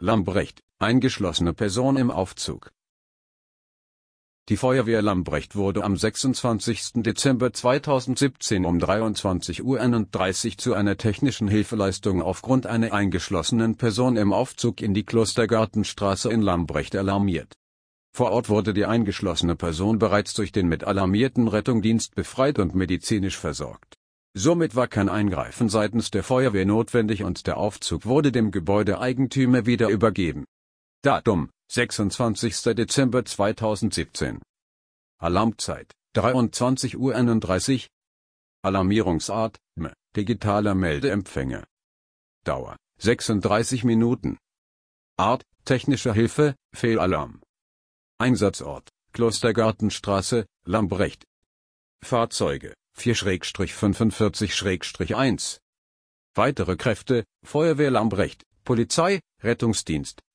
Lambrecht, eingeschlossene Person im Aufzug. Die Feuerwehr Lambrecht wurde am 26. Dezember 2017 um 23:31 Uhr zu einer technischen Hilfeleistung aufgrund einer eingeschlossenen Person im Aufzug in die Klostergartenstraße in Lambrecht alarmiert. Vor Ort wurde die eingeschlossene Person bereits durch den mit alarmierten Rettungsdienst befreit und medizinisch versorgt. Somit war kein Eingreifen seitens der Feuerwehr notwendig und der Aufzug wurde dem Gebäudeeigentümer wieder übergeben. Datum: 26. Dezember 2017. Alarmzeit: 23:31 Uhr. Alarmierungsart: digitaler Meldeempfänger. Dauer: 36 Minuten. Art: technische Hilfe, Fehlalarm. Einsatzort: Klostergartenstraße, Lambrecht. Fahrzeuge: 4/45/1. Weitere Kräfte: Feuerwehr Lambrecht, Polizei, Rettungsdienst,